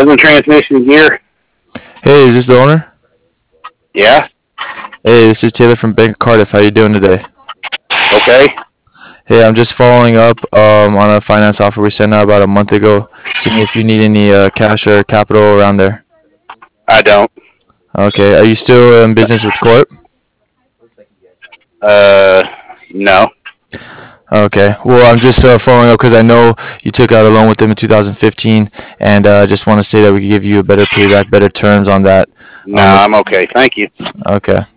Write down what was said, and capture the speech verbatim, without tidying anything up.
Wheels and Transmission Gear. Hey, is this the owner? Yeah. Hey, this is Taylor from Bank of Cardiff. How you doing today? Okay. Hey, I'm just following up um, on a finance offer we sent out about a month ago, seeing if you need any uh, cash or capital around there. I don't. Okay, are you still in business with Corp? Uh, no. Okay, well, I'm just uh, following up because I know you took out a loan with them in two thousand fifteen, and I uh, just want to say that we could give you a better payback, better terms on that. No, Um, I'm okay. Thank you. okay.